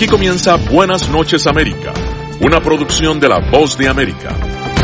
Aquí comienza Buenas noches América, una producción de La Voz de América.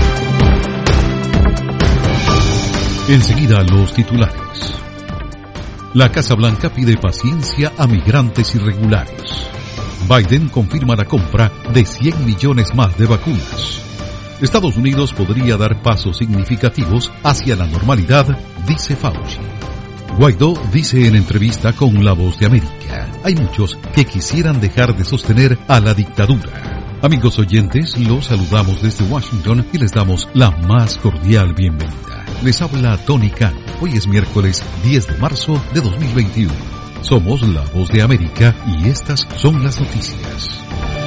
Enseguida los titulares. La Casa Blanca pide paciencia a migrantes irregulares. Biden confirma la compra de 100 millones más de vacunas. Estados Unidos podría dar pasos significativos hacia la normalidad, dice Fauci. Guaidó dice en entrevista con La Voz de América: hay muchos que quisieran dejar de sostener a la dictadura. Amigos oyentes, los saludamos desde Washington y les damos la más cordial bienvenida. Les habla Tony Cano. Hoy es miércoles 10 de marzo de 2021. Somos La Voz de América y estas son las noticias.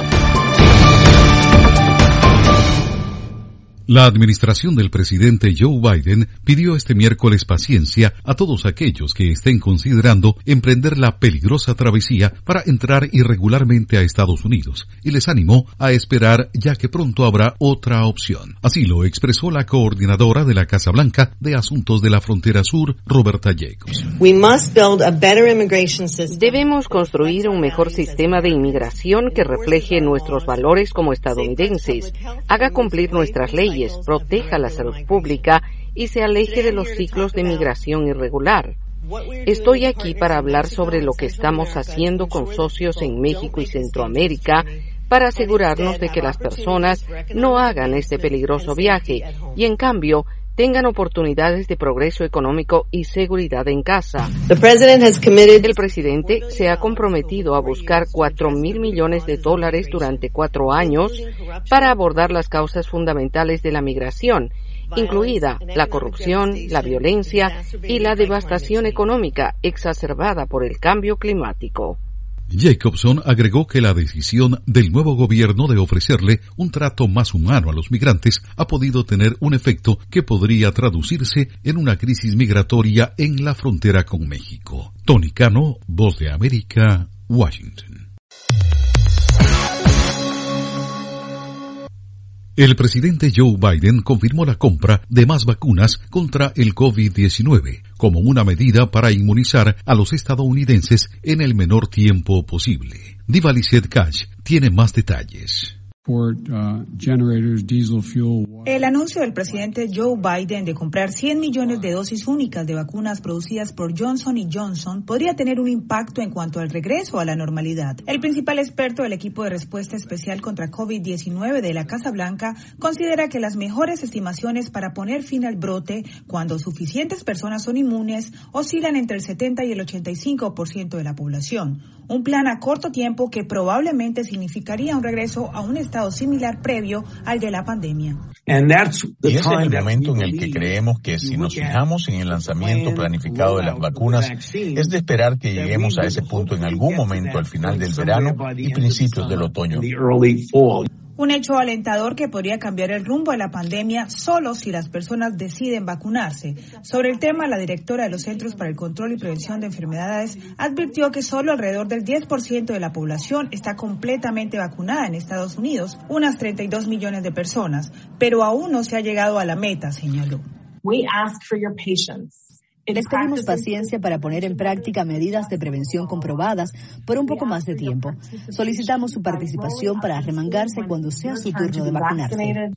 La administración del presidente Joe Biden pidió este miércoles paciencia a todos aquellos que estén considerando emprender la peligrosa travesía para entrar irregularmente a Estados Unidos y les animó a esperar, ya que pronto habrá otra opción. Así lo expresó la coordinadora de la Casa Blanca de Asuntos de la Frontera Sur, Roberta Jacobs. Debemos construir un mejor sistema de inmigración que refleje nuestros valores como estadounidenses, haga cumplir nuestras leyes, proteja la salud pública y se aleje de los ciclos de migración irregular. Estoy aquí para hablar sobre lo que estamos haciendo con socios en México y Centroamérica para asegurarnos de que las personas no hagan este peligroso viaje y, en cambio, tengan oportunidades de progreso económico y seguridad en casa. El presidente se ha comprometido a buscar $4,000 millones durante 4 años para abordar las causas fundamentales de la migración, incluida la corrupción, la violencia y la devastación económica exacerbada por el cambio climático. Jacobson agregó que la decisión del nuevo gobierno de ofrecerle un trato más humano a los migrantes ha podido tener un efecto que podría traducirse en una crisis migratoria en la frontera con México. Tony Cano, Voz de América, Washington. El presidente Joe Biden confirmó la compra de más vacunas contra el COVID-19 como una medida para inmunizar a los estadounidenses en el menor tiempo posible. Diva Lizette Cash tiene más detalles. El anuncio del presidente Joe Biden de comprar 100 millones de dosis únicas de vacunas producidas por Johnson & Johnson podría tener un impacto en cuanto al regreso a la normalidad. El principal experto del equipo de respuesta especial contra COVID-19 de la Casa Blanca considera que las mejores estimaciones para poner fin al brote, cuando suficientes personas son inmunes, oscilan entre el 70 y el 85% de la población. Un plan a corto tiempo que probablemente significaría un regreso a un estado similar previo al de la pandemia. Y ese es el momento en el que creemos que si nos fijamos en el lanzamiento planificado de las vacunas, es de esperar que lleguemos a ese punto en algún momento al final del verano y principios del otoño. Un hecho alentador que podría cambiar el rumbo de la pandemia solo si las personas deciden vacunarse. Sobre el tema, la directora de los Centros para el Control y Prevención de Enfermedades advirtió que solo alrededor del 10% de la población está completamente vacunada en Estados Unidos, unas 32 millones de personas, pero aún no se ha llegado a la meta, señaló. Les pedimos paciencia para poner en práctica medidas de prevención comprobadas por un poco más de tiempo. Solicitamos su participación para arremangarse cuando sea su turno de vacunarse.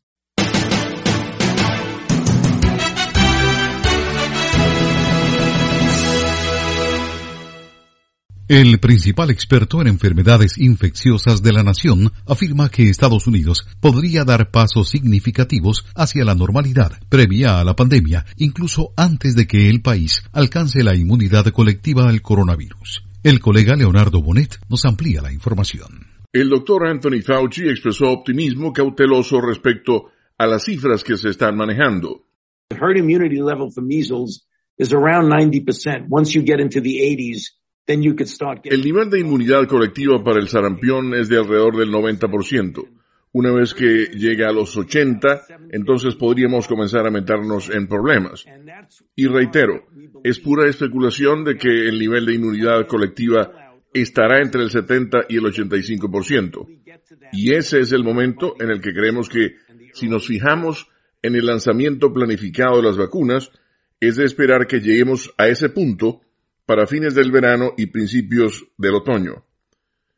El principal experto en enfermedades infecciosas de la nación afirma que Estados Unidos podría dar pasos significativos hacia la normalidad previa a la pandemia, incluso antes de que el país alcance la inmunidad colectiva al coronavirus. El colega Leonardo Bonet nos amplía la información. El doctor Anthony Fauci expresó optimismo cauteloso respecto a las cifras que se están manejando. The herd immunity level for measles is around 90%. Once you get into the 80s, el nivel de inmunidad colectiva para el sarampión es de alrededor del 90%. Una vez que llega a los 80, entonces podríamos comenzar a meternos en problemas. Y reitero, es pura especulación de que el nivel de inmunidad colectiva estará entre el 70 y el 85%. Y ese es el momento en el que creemos que, si nos fijamos en el lanzamiento planificado de las vacunas, es de esperar que lleguemos a ese punto para fines del verano y principios del otoño.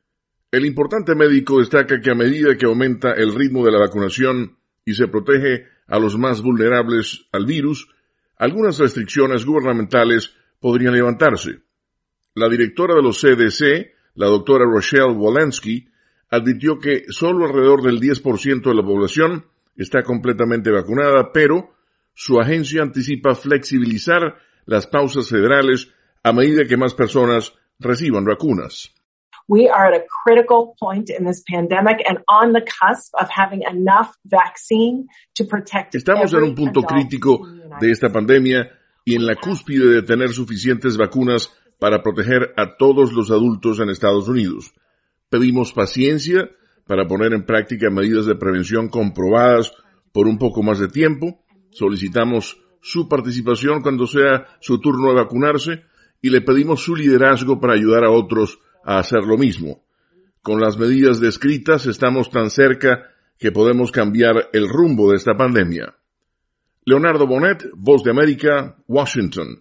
El importante médico destaca que a medida que aumenta el ritmo de la vacunación y se protege a los más vulnerables al virus, algunas restricciones gubernamentales podrían levantarse. La directora de los CDC, la doctora Rochelle Walensky, advirtió que solo alrededor del 10% de la población está completamente vacunada, pero su agencia anticipa flexibilizar las pausas federales a medida que más personas reciban vacunas. We are at a critical point in this pandemic and on the cusp of having enough vaccine to protect. Estamos en un punto crítico de esta pandemia y en la cúspide de tener suficientes vacunas para proteger a todos los adultos en Estados Unidos. Pedimos paciencia para poner en práctica medidas de prevención comprobadas por un poco más de tiempo. Solicitamos su participación cuando sea su turno de vacunarse y le pedimos su liderazgo para ayudar a otros a hacer lo mismo. Con las medidas descritas estamos tan cerca que podemos cambiar el rumbo de esta pandemia. Leonardo Bonet, Voz de América, Washington.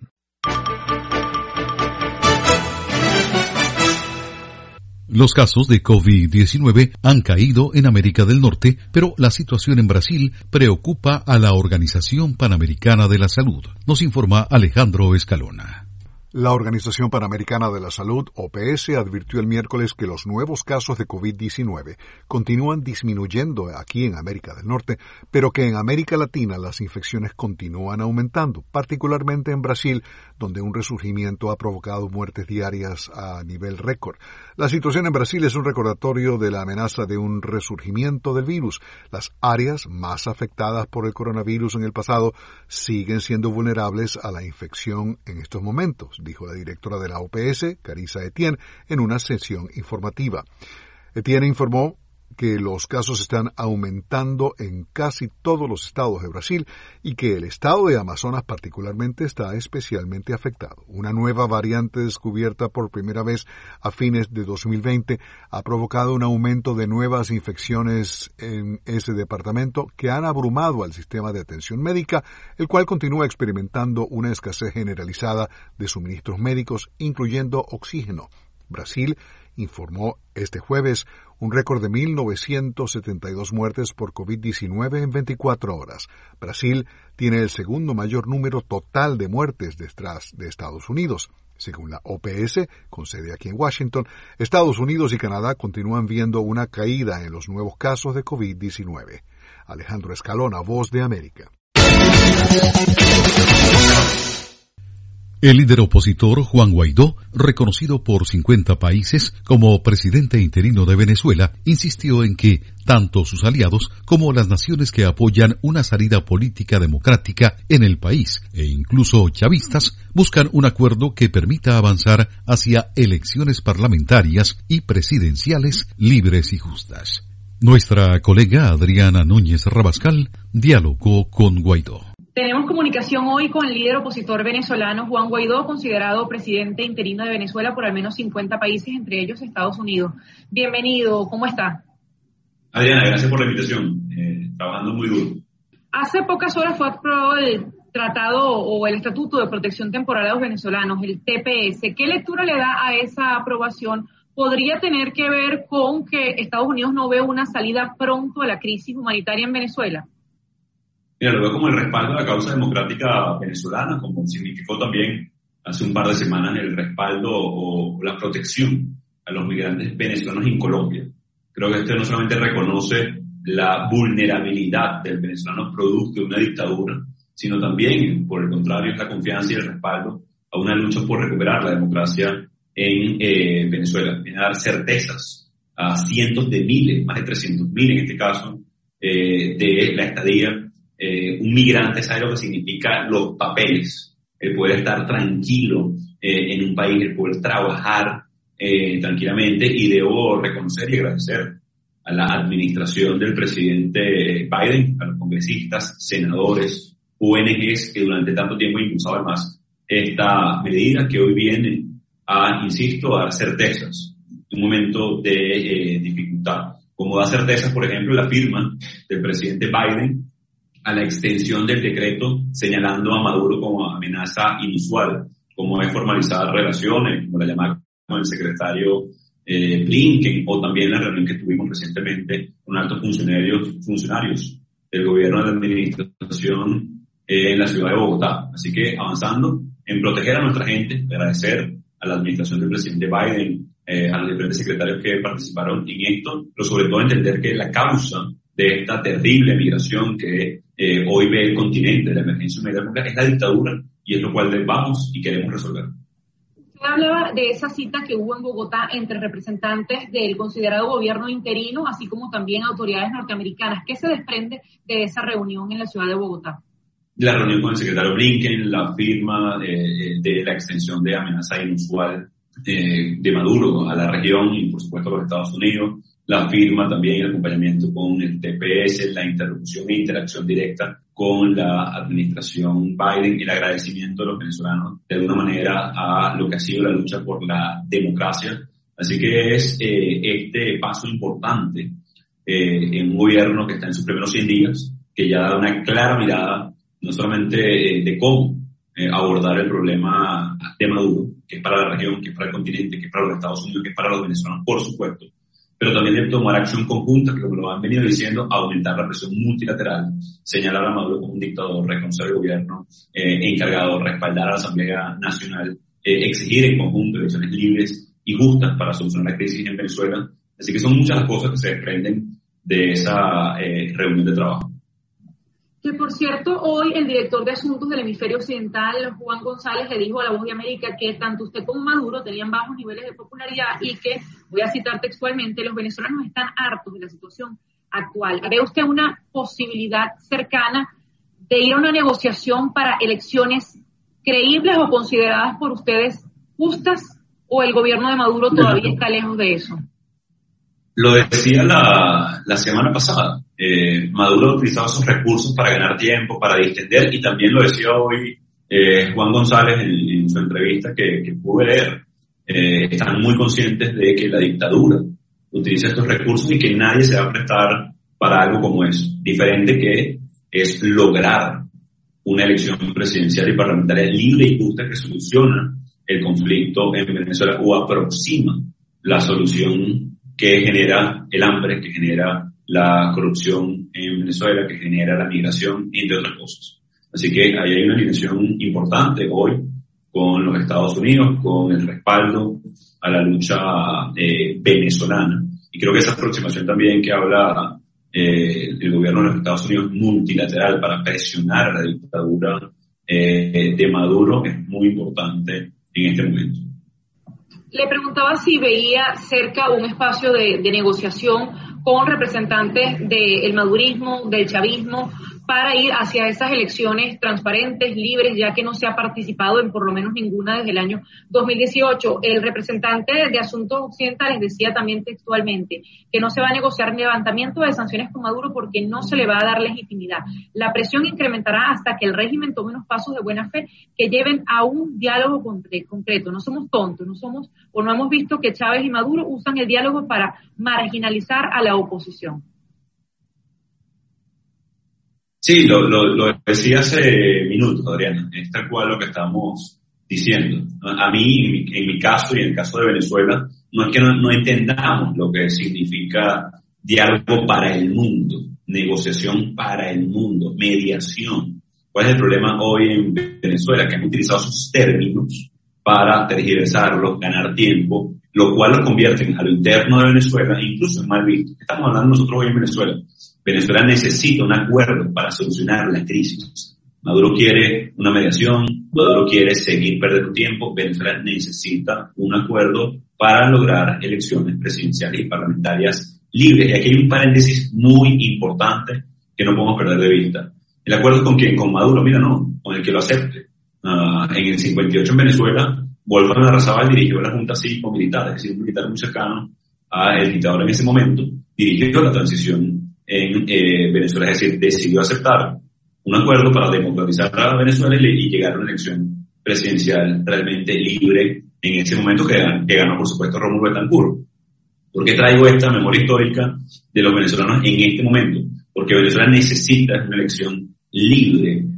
Los casos de COVID-19 han caído en América del Norte, pero la situación en Brasil preocupa a la Organización Panamericana de la Salud, nos informa Alejandro Escalona. La Organización Panamericana de la Salud, OPS, advirtió el miércoles que los nuevos casos de COVID-19 continúan disminuyendo aquí en América del Norte, pero que en América Latina las infecciones continúan aumentando, particularmente en Brasil, donde un resurgimiento ha provocado muertes diarias a nivel récord. La situación en Brasil es un recordatorio de la amenaza de un resurgimiento del virus. Las áreas más afectadas por el coronavirus en el pasado siguen siendo vulnerables a la infección en estos momentos, dijo la directora de la OPS, Carissa Etienne, en una sesión informativa. Etienne informó que los casos están aumentando en casi todos los estados de Brasil y que el estado de Amazonas particularmente está especialmente afectado. Una nueva variante descubierta por primera vez a fines de 2020 ha provocado un aumento de nuevas infecciones en ese departamento que han abrumado al sistema de atención médica, el cual continúa experimentando una escasez generalizada de suministros médicos, incluyendo oxígeno. Brasil informó este jueves un récord de 1.972 muertes por COVID-19 en 24 horas. Brasil tiene el segundo mayor número total de muertes detrás de Estados Unidos. Según la OPS, con sede aquí en Washington, Estados Unidos y Canadá continúan viendo una caída en los nuevos casos de COVID-19. Alejandro Escalona, Voz de América. El líder opositor Juan Guaidó, reconocido por 50 países como presidente interino de Venezuela, insistió en que tanto sus aliados como las naciones que apoyan una salida política democrática en el país, e incluso chavistas, buscan un acuerdo que permita avanzar hacia elecciones parlamentarias y presidenciales libres y justas. Nuestra colega Adriana Núñez Rabascal dialogó con Guaidó. Tenemos comunicación hoy con el líder opositor venezolano Juan Guaidó, considerado presidente interino de Venezuela por al menos 50 países, entre ellos Estados Unidos. Bienvenido, ¿cómo está? Adriana, gracias por la invitación. Trabajando muy duro. Hace pocas horas fue aprobado el tratado o el Estatuto de Protección Temporal a los Venezolanos, el TPS. ¿Qué lectura le da a esa aprobación? ¿Podría tener que ver con que Estados Unidos no ve una salida pronto a la crisis humanitaria en Venezuela? Mira, lo veo como el respaldo a la causa democrática venezolana, como significó también hace un par de semanas el respaldo o la protección a los migrantes venezolanos en Colombia. Creo que esto no solamente reconoce la vulnerabilidad del venezolano producto de una dictadura, sino también, por el contrario, es la confianza y el respaldo a una lucha por recuperar la democracia en Venezuela. Viene a dar certezas a cientos de miles, más de 300.000 en este caso, de la estadía. Un migrante sabe lo que significa los papeles, el poder estar tranquilo en un país, el poder trabajar tranquilamente, y debo reconocer y agradecer a la administración del presidente Biden, a los congresistas, senadores, ONGs que durante tanto tiempo impulsaban más esta medida que hoy viene a, insisto, a dar certezas en un momento de dificultad, como da certezas, por ejemplo, la firma del presidente Biden a la extensión del decreto señalando a Maduro como amenaza inusual, como es formalizar relaciones, como la llamaba el secretario Blinken, o también la reunión que tuvimos recientemente con altos funcionarios del gobierno de la administración en la ciudad de Bogotá. Así que avanzando en proteger a nuestra gente, agradecer a la administración del presidente Biden, a los diferentes secretarios que participaron en esto, pero sobre todo entender que la causa de esta terrible migración que hoy ve el continente, de la emergencia humanitaria, es la dictadura, y es lo cual vamos y queremos resolver. Usted hablaba de esa cita que hubo en Bogotá entre representantes del considerado gobierno interino, así como también autoridades norteamericanas. ¿Qué se desprende de esa reunión en la ciudad de Bogotá? La reunión con el secretario Blinken, la firma de la extensión de amenaza inusual de Maduro a la región y por supuesto a los Estados Unidos, la firma también el acompañamiento con el TPS, la interlocución e interacción directa con la administración Biden, el agradecimiento de los venezolanos de alguna manera a lo que ha sido la lucha por la democracia. Así que es este paso importante en un gobierno que está en sus primeros 100 días, que ya da una clara mirada no solamente de cómo abordar el problema de Maduro, que es para la región, que es para el continente, que es para los Estados Unidos, que es para los venezolanos, por supuesto, pero también de tomar acción conjunta, que como lo han venido diciendo, aumentar la presión multilateral, señalar a Maduro como un dictador, reconocer el gobierno encargado, respaldar a la Asamblea Nacional, exigir en conjunto elecciones libres y justas para solucionar la crisis en Venezuela. Así que son muchas las cosas que se desprenden de esa reunión de trabajo. Que por cierto, hoy el director de Asuntos del Hemisferio Occidental, Juan González, le dijo a La Voz de América que tanto usted como Maduro tenían bajos niveles de popularidad y que, voy a citar textualmente, los venezolanos están hartos de la situación actual. ¿Ve usted una posibilidad cercana de ir a una negociación para elecciones creíbles o consideradas por ustedes justas, o el gobierno de Maduro todavía está lejos de eso? Lo decía la semana pasada. Maduro ha utilizado esos recursos para ganar tiempo, para distender, y también lo decía hoy Juan González en su entrevista que pude leer. Están muy conscientes de que la dictadura utiliza estos recursos y que nadie se va a prestar para algo como eso. Diferente que es lograr una elección presidencial y parlamentaria libre y justa que soluciona el conflicto en Venezuela o aproxima la solución que genera el hambre, que genera la corrupción en Venezuela, que genera la migración, entre otras cosas. Así que ahí hay una alineación importante hoy con los Estados Unidos, con el respaldo a la lucha venezolana. Y creo que esa aproximación también que habla el gobierno de los Estados Unidos multilateral para presionar a la dictadura de Maduro es muy importante en este momento. Le preguntaba si veía cerca un espacio de negociación con representantes del madurismo, del chavismo, para ir hacia esas elecciones transparentes, libres, ya que no se ha participado en por lo menos ninguna desde el año 2018. El representante de Asuntos Occidentales decía también textualmente que no se va a negociar levantamiento de sanciones con Maduro porque no se le va a dar legitimidad. La presión incrementará hasta que el régimen tome unos pasos de buena fe que lleven a un diálogo concreto. No somos tontos, no hemos visto que Chávez y Maduro usan el diálogo para marginalizar a la oposición. Sí, lo decía hace minutos, Adriana, es tal cual lo que estamos diciendo. A mí, en mi caso y en el caso de Venezuela, no es que no entendamos lo que significa diálogo para el mundo, negociación para el mundo, mediación. ¿Cuál es el problema hoy en Venezuela? Que han utilizado esos términos para tergiversarlos, ganar tiempo, lo cual los convierten a lo interno de Venezuela e incluso en mal visto. Estamos hablando nosotros hoy en Venezuela. Venezuela necesita un acuerdo para solucionar la crisis. Maduro quiere una mediación, Maduro quiere seguir perdiendo tiempo. Venezuela necesita un acuerdo para lograr elecciones presidenciales y parlamentarias libres. Y aquí hay un paréntesis muy importante que no podemos perder de vista. ¿El acuerdo con quién? Con Maduro, mira, no, con el que lo acepte. En el 58 en Venezuela, Wolfgang Larrazábal dirigió la Junta Cívico-Militar, es decir, un militar muy cercano al dictador en ese momento, dirigió la transición en Venezuela, es decir, decidió aceptar un acuerdo para democratizar a Venezuela y llegar a una elección presidencial realmente libre en ese momento que ganó, por supuesto, Rómulo Betancourt. ¿Por qué traigo esta memoria histórica de los venezolanos en este momento? Porque Venezuela necesita una elección libre,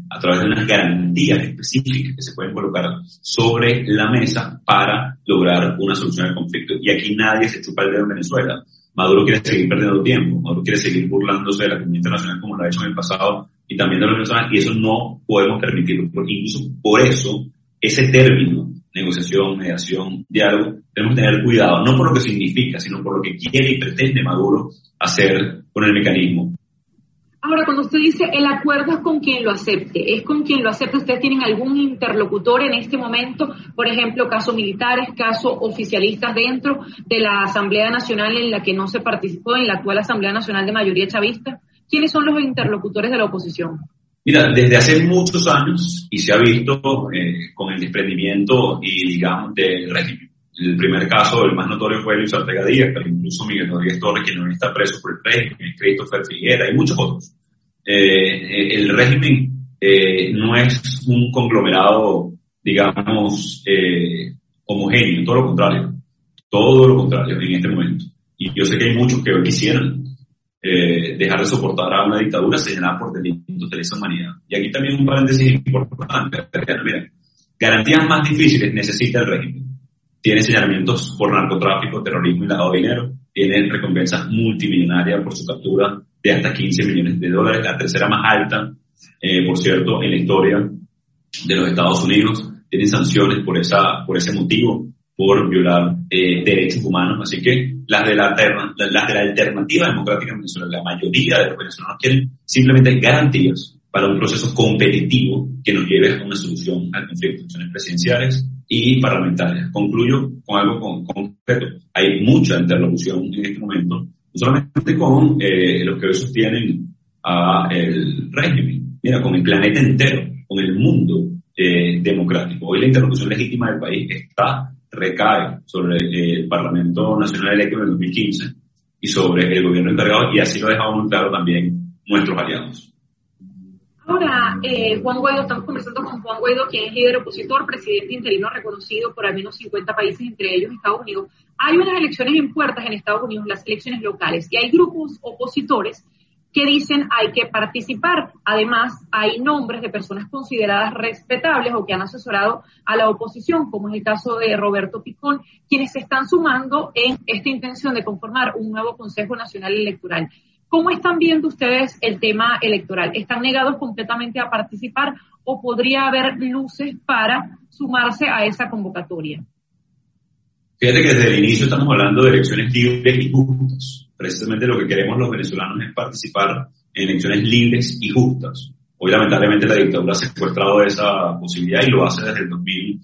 a través de unas garantías específicas que se pueden colocar sobre la mesa para lograr una solución al conflicto. Y aquí nadie se chupa el dedo en Venezuela. Maduro quiere seguir perdiendo tiempo, Maduro quiere seguir burlándose de la comunidad internacional como lo ha hecho en el pasado y también de los venezolanos, y eso no podemos permitirlo. Porque incluso por eso, ese término, negociación, mediación, diálogo, tenemos que tener cuidado, no por lo que significa, sino por lo que quiere y pretende Maduro hacer con el mecanismo. Ahora, cuando usted dice el acuerdo es con quien lo acepte, ¿es con quien lo acepte? ¿Ustedes tienen algún interlocutor en este momento? Por ejemplo, casos militares, casos oficialistas dentro de la Asamblea Nacional en la que no se participó, en la actual Asamblea Nacional de mayoría chavista. ¿Quiénes son los interlocutores de la oposición? Mira, desde hace muchos años, y se ha visto con el desprendimiento y, digamos, del régimen. El primer caso, el más notorio, fue Luis Ortega Díaz, pero incluso Miguel Rodríguez Torres, quien no está preso por el régimen, Christopher Figuera y muchos otros. El régimen no es un conglomerado, digamos, homogéneo, todo lo contrario en este momento. Y yo sé que hay muchos que quisieran dejar de soportar a una dictadura señalada por delitos de lesa humanidad. Y aquí también un paréntesis importante. Mira, garantías más difíciles necesita el régimen. Tiene señalamientos por narcotráfico, terrorismo y lavado de dinero. Tiene recompensas multimillonarias por su captura de hasta $15 millones, la tercera más alta, por cierto, en la historia de los Estados Unidos. Tienen sanciones por ese motivo, por violar derechos humanos. Así que las de la alternativa democrática en Venezuela, la mayoría de los venezolanos quieren simplemente garantías para un proceso competitivo que nos lleve a una solución al conflicto, elecciones presidenciales y parlamentarias. Concluyo con algo concreto. Hay mucha interlocución en este momento, no solamente con los que hoy sostienen el régimen, mira, con el planeta entero, con el mundo democrático. Hoy la interlocución legítima del país recae sobre el Parlamento Nacional electo en el 2015 y sobre el gobierno encargado, y así lo dejamos muy claro también nuestros aliados. Ahora, Juan Guaidó, estamos conversando con Juan Guaidó, quien es líder opositor, presidente interino reconocido por al menos 50 países, entre ellos Estados Unidos. Hay unas elecciones en puertas en Estados Unidos, las elecciones locales, y hay grupos opositores que dicen hay que participar. Además, hay nombres de personas consideradas respetables o que han asesorado a la oposición, como es el caso de Roberto Picón, quienes se están sumando en esta intención de conformar un nuevo Consejo Nacional Electoral. ¿Cómo están viendo ustedes el tema electoral? ¿Están negados completamente a participar o podría haber luces para sumarse a esa convocatoria? Fíjate que desde el inicio estamos hablando de elecciones libres y justas. Precisamente lo que queremos los venezolanos es participar en elecciones libres y justas. Hoy lamentablemente la dictadura ha secuestrado esa posibilidad y lo hace desde el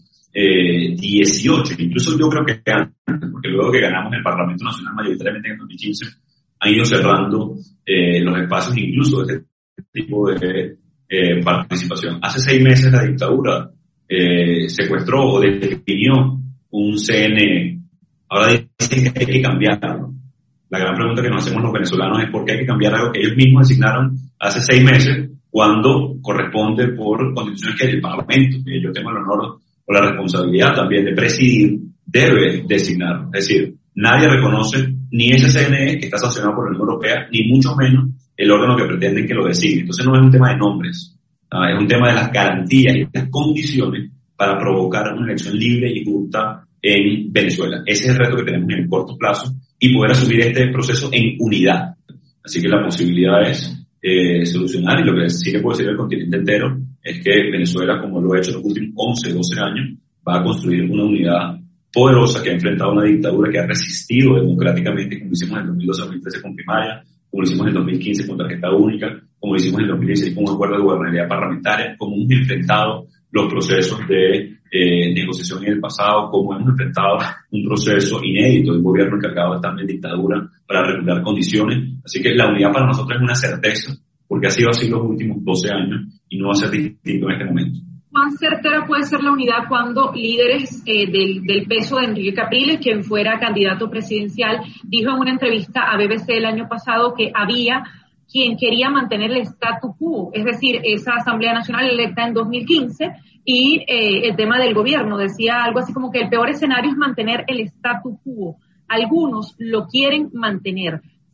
2018. Incluso yo creo que antes, porque luego que ganamos el Parlamento Nacional mayoritariamente en el 2015, han ido cerrando los espacios incluso de este tipo de participación. Hace 6 meses la dictadura secuestró o definió un CNE. Ahora dicen que hay que cambiarlo. La gran pregunta que nos hacemos los venezolanos es por qué hay que cambiar algo que ellos mismos designaron hace 6 meses cuando corresponde por constitución que el Parlamento, que yo tengo el honor o la responsabilidad también de presidir, debe designar. Es decir, nadie reconoce ni ese CNE que está sancionado por la Unión Europea, ni mucho menos el órgano que pretenden que lo designe. Entonces no es un tema de nombres, es un tema de las garantías y las condiciones para provocar una elección libre y justa en Venezuela. Ese es el reto que tenemos en el corto plazo y poder asumir este proceso en unidad. Así que la posibilidad es solucionar, y lo que sí que puede decir el continente entero es que Venezuela, como lo ha hecho en los últimos 11, 12 años, va a construir una unidad poderosa que ha enfrentado una dictadura que ha resistido democráticamente, como hicimos en el 2012-2013 con primaria, como lo hicimos en el 2015 con tarjeta única, como lo hicimos en el 2016 con un acuerdo de gobernabilidad parlamentaria, como hemos enfrentado los procesos de negociación en el pasado, como hemos enfrentado un proceso inédito de un gobierno encargado de estar en dictadura para regular condiciones. Así que la unidad para nosotros es una certeza, porque ha sido así los últimos 12 años y no va a ser distinto en este momento. ¿Cuán certera puede ser la unidad cuando líderes del peso de Enrique Capriles, quien fuera candidato presidencial, dijo en una entrevista a BBC el año pasado que había quien quería mantener el statu quo, es decir, esa Asamblea Nacional electa en 2015 y el tema del gobierno? Decía algo así como que el peor escenario es mantener el statu quo. Algunos lo quieren mantener.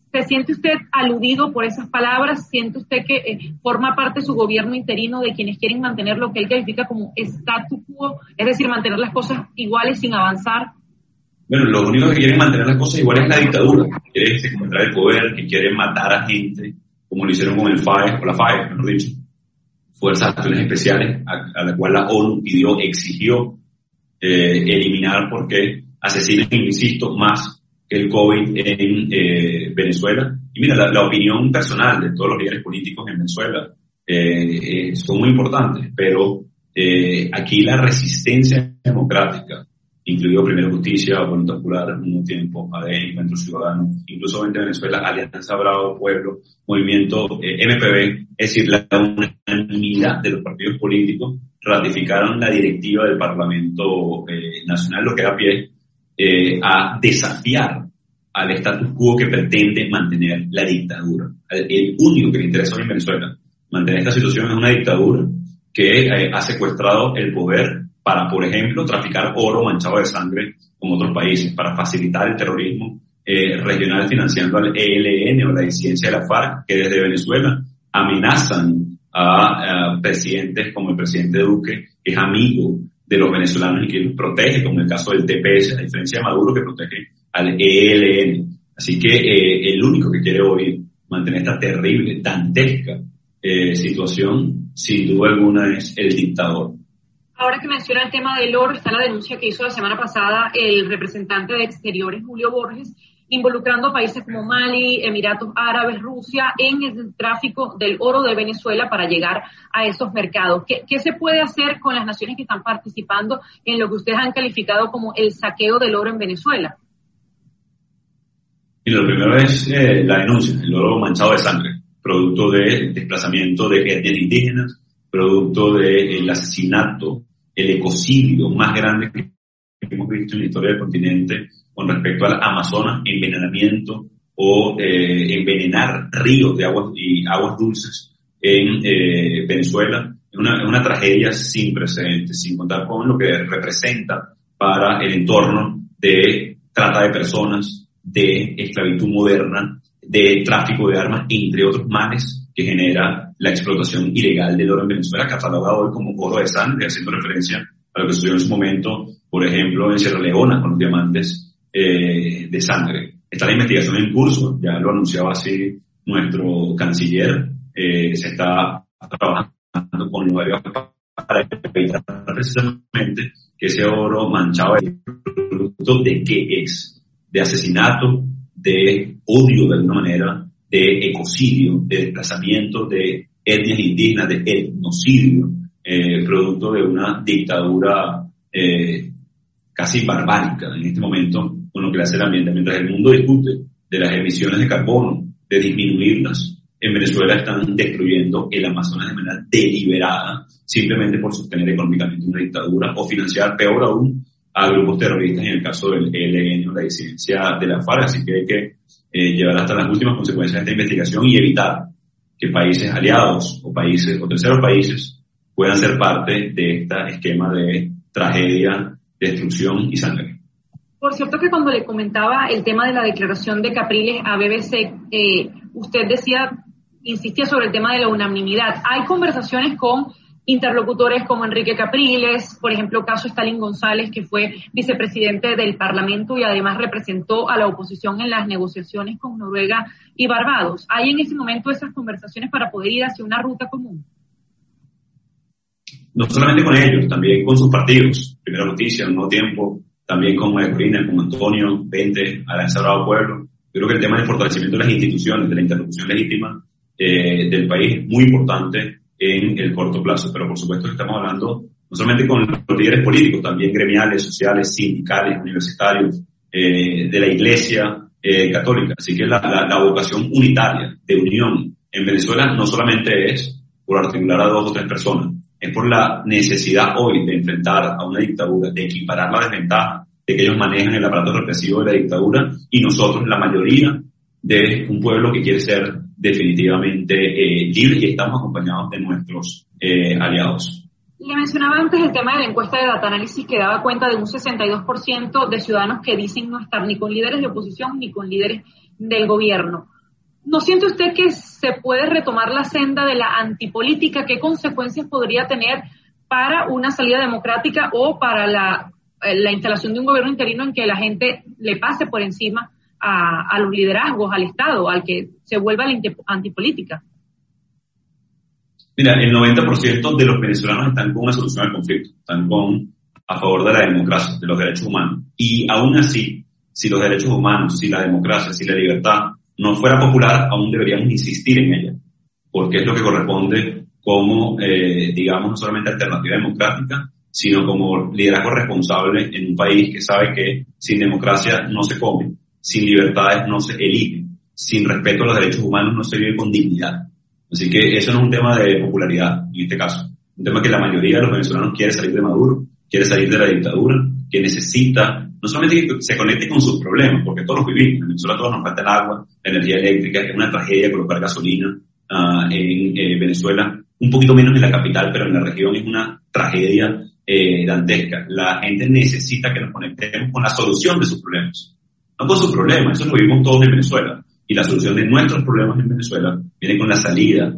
¿Se siente usted aludido por esas palabras? ¿Siente usted que forma parte de su gobierno interino de quienes quieren mantener lo que él califica como statu quo, es decir, mantener las cosas iguales sin avanzar? Bueno, los únicos que quieren mantener las cosas iguales es la dictadura, que quiere secuestrar el poder, que quiere matar a gente, como lo hicieron con el FAES, o la FAES, mejor dicho, Fuerzas de Acciones Especiales, a la cual la ONU exigió eliminar porque asesinan, insisto, más que el COVID en Venezuela. Y mira, la opinión personal de todos los líderes políticos en Venezuela son muy importantes, pero aquí la resistencia democrática, incluido Primero Justicia, Voluntad Popular, al mismo tiempo, ADE, Encuentro Ciudadano, incluso Venezuela, Alianza Bravo Pueblo, Movimiento MPB, es decir, la unanimidad de los partidos políticos ratificaron la directiva del Parlamento Nacional, lo que da pie a desafiar al status quo que pretende mantener la dictadura. El único que le interesa hoy en Venezuela mantener esta situación es una dictadura que ha secuestrado el poder para, por ejemplo, traficar oro manchado de sangre con otros países, para facilitar el terrorismo regional financiando al ELN o la disidencia de la FARC, que desde Venezuela amenazan a presidentes como el presidente Duque, que es amigo de los venezolanos y que los protege, como en el caso del TPS, a diferencia de Maduro, que protege al ELN. Así que el único que quiere hoy mantener esta terrible, dantesca situación, sin duda alguna, es el dictador. Ahora que menciona el tema del oro, está la denuncia que hizo la semana pasada el representante de Exteriores, Julio Borges, involucrando a países como Mali, Emiratos Árabes, Rusia, en el tráfico del oro de Venezuela para llegar a esos mercados. ¿Qué se puede hacer con las naciones que están participando en lo que ustedes han calificado como el saqueo del oro en Venezuela? Y lo primero es la denuncia, el oro manchado de sangre, producto de desplazamiento de etnias indígenas, producto del asesinato, el ecocidio más grande que hemos visto en la historia del continente con respecto al Amazonas, envenenamiento o envenenar ríos de aguas dulces en Venezuela. Es una tragedia sin precedentes, sin contar con lo que representa para el entorno de trata de personas, de esclavitud moderna, de tráfico de armas, entre otros males que genera la explotación ilegal del oro en Venezuela, catalogado hoy como oro de sangre, haciendo referencia a lo que sucedió en su momento, por ejemplo, en Sierra Leona con los diamantes de sangre. Está la investigación en curso, ya lo anunciaba así nuestro canciller, se está trabajando con lugares para evitar precisamente que ese oro manchado es producto de qué es, de asesinato, de odio de alguna manera, de ecocidio, de desplazamiento de etnias indígenas, de etnocidio, producto de una dictadura casi barbárica en este momento con lo que le hace el ambiente. Mientras el mundo discute de las emisiones de carbono, de disminuirlas, en Venezuela están destruyendo el Amazonas de manera deliberada, simplemente por sostener económicamente una dictadura o financiar, peor aún, a grupos terroristas, en el caso del ELN o la disidencia de la FARC. Así que hay que llevar hasta las últimas consecuencias de esta investigación y evitar que países aliados o países o terceros países puedan ser parte de este esquema de tragedia, destrucción y sangre. Por cierto que cuando le comentaba el tema de la declaración de Capriles a BBC, usted insistía sobre el tema de la unanimidad. Hay conversaciones con interlocutores como Enrique Capriles, por ejemplo, caso Stalin González, que fue vicepresidente del Parlamento y además representó a la oposición en las negociaciones con Noruega y Barbados. ¿Hay en ese momento esas conversaciones para poder ir hacia una ruta común? No solamente con ellos, también con sus partidos. Primera Noticia, al Nuevo Tiempo, también con María Corina, con Antonio, Pente, Alianza Bravo Pueblo. Yo creo que el tema del fortalecimiento de las instituciones, de la interlocución legítima del país es muy importante en el corto plazo, pero por supuesto que estamos hablando no solamente con los líderes políticos, también gremiales, sociales, sindicales, universitarios, de la Iglesia católica. Así que la vocación unitaria de unión en Venezuela no solamente es por articular a 2 o 3 personas, es por la necesidad hoy de enfrentar a una dictadura, de equiparar la desventaja de que ellos manejan el aparato represivo de la dictadura y nosotros, la mayoría de un pueblo que quiere ser definitivamente libre, y estamos acompañados de nuestros aliados. Le mencionaba antes el tema de la encuesta de Data Analysis, que daba cuenta de un 62% de ciudadanos que dicen no estar ni con líderes de oposición ni con líderes del gobierno. ¿No siente usted que se puede retomar la senda de la antipolítica? ¿Qué consecuencias podría tener para una salida democrática o para la instalación de un gobierno interino en que la gente le pase por encima a los liderazgos, al Estado, al que se vuelva la antipolítica? Mira, el 90% de los venezolanos están con una solución al conflicto, están a favor de la democracia, de los derechos humanos. Y aún así, si los derechos humanos, si la democracia, si la libertad no fuera popular, aún deberíamos insistir en ella, porque es lo que corresponde como, digamos, no solamente alternativa democrática, sino como liderazgo responsable en un país que sabe que sin democracia no se come, sin libertades no se elige, sin respeto a los derechos humanos no se vive con dignidad. Así que eso no es un tema de popularidad, en este caso. Un tema que la mayoría de los venezolanos quiere salir de Maduro, quiere salir de la dictadura, que necesita, no solamente que se conecte con sus problemas, porque todos los vivimos. En Venezuela todos nos falta el agua, la energía eléctrica, es una tragedia colocar gasolina en Venezuela, un poquito menos en la capital, pero en la región es una tragedia dantesca. La gente necesita que nos conectemos con la solución de sus problemas, no con sus problemas, eso lo vivimos todos en Venezuela. Y la solución de nuestros problemas en Venezuela viene con la salida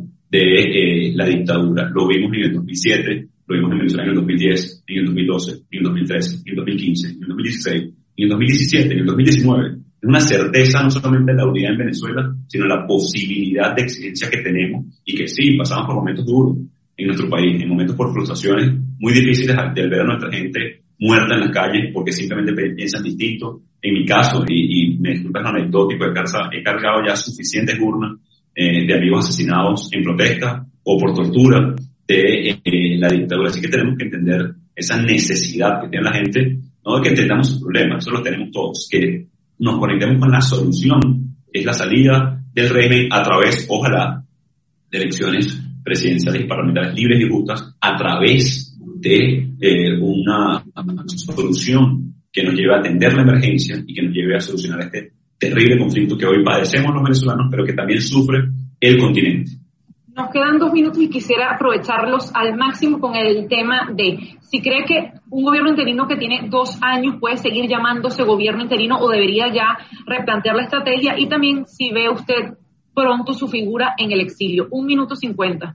de la dictadura. Lo vimos en el 2007, lo vimos en Venezuela en el 2010, en el 2012, en el 2013, en el 2015, en el 2016, en el 2017, en el 2019. Es una certeza no solamente de la unidad en Venezuela, sino la posibilidad de exigencia que tenemos y que sí, pasamos por momentos duros en nuestro país, en momentos por frustraciones muy difíciles de ver a nuestra gente muerta en las calles porque simplemente piensan distinto. En mi caso, y me disculpas lo anecdótico, he cargado ya suficientes urnas de amigos asesinados en protesta o por tortura de la dictadura. Así que tenemos que entender esa necesidad que tiene la gente, no de que entendamos sus problemas, eso lo tenemos todos, que nos conectemos con la solución, es la salida del régimen a través, ojalá, de elecciones presidenciales y parlamentarias libres y justas, a través de una solución que nos lleve a atender la emergencia y que nos lleve a solucionar este terrible conflicto que hoy padecemos los venezolanos, pero que también sufre el continente. Nos quedan 2 minutos y quisiera aprovecharlos al máximo con el tema de si cree que un gobierno interino que tiene 2 años puede seguir llamándose gobierno interino o debería ya replantear la estrategia, y también si ve usted pronto su figura en el exilio. 1 minuto 50.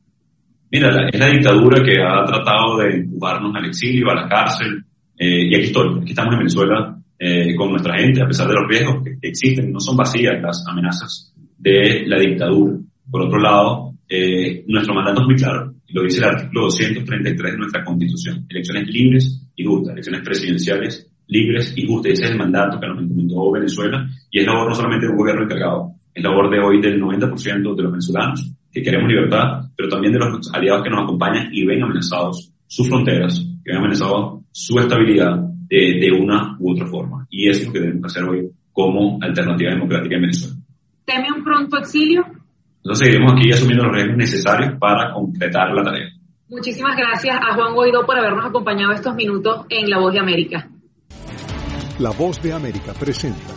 Mira, es la dictadura que ha tratado de empujarnos al exilio, a la cárcel, y aquí estamos en Venezuela con nuestra gente, a pesar de los riesgos que existen, no son vacías las amenazas de la dictadura. Por otro lado, nuestro mandato es muy claro, y lo dice el artículo 233 de nuestra Constitución: elecciones libres y justas, elecciones presidenciales libres y justas. Ese es el mandato que nos encomendó Venezuela, y es labor no solamente de un gobierno encargado, es labor de hoy del 90% de los venezolanos que queremos libertad, pero también de los aliados que nos acompañan y ven amenazados sus fronteras, que ven amenazados su estabilidad de una u otra forma. Y eso es lo que debemos hacer hoy como alternativa democrática en Venezuela. ¿Teme un pronto exilio? Nosotros seguiremos aquí asumiendo los riesgos necesarios para completar la tarea. Muchísimas gracias a Juan Guaidó por habernos acompañado estos minutos en La Voz de América. La Voz de América presenta.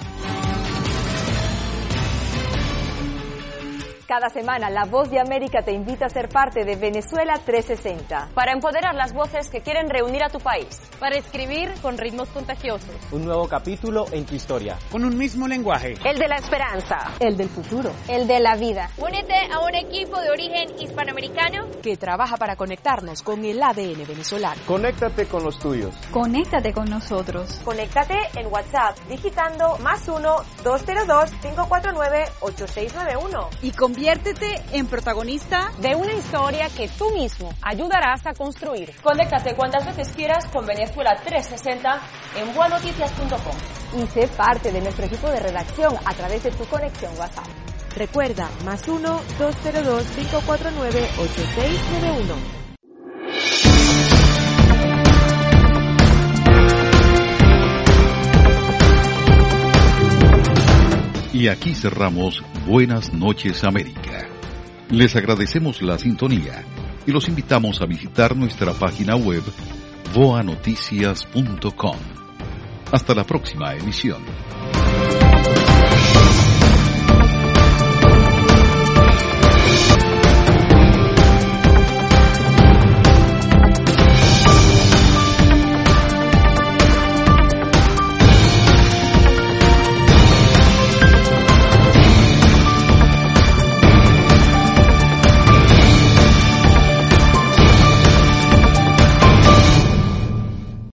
Cada semana, La Voz de América te invita a ser parte de Venezuela 360. Para empoderar las voces que quieren reunir a tu país. Para escribir con ritmos contagiosos. Un nuevo capítulo en tu historia. Con un mismo lenguaje. El de la esperanza. El del futuro. El de la vida. Únete a un equipo de origen hispanoamericano que trabaja para conectarnos con el ADN venezolano. Conéctate con los tuyos. Conéctate con nosotros. Conéctate en WhatsApp digitando +1-202-549-8691. Y conviértete en protagonista de una historia que tú mismo ayudarás a construir. Conéctate cuantas veces quieras con Venezuela 360 en buenoticias.com. Y sé parte de nuestro equipo de redacción a través de tu conexión WhatsApp. Recuerda, +1-202-549-8691. Y aquí cerramos Buenas noches América. Les agradecemos la sintonía y los invitamos a visitar nuestra página web voanoticias.com. Hasta la próxima emisión.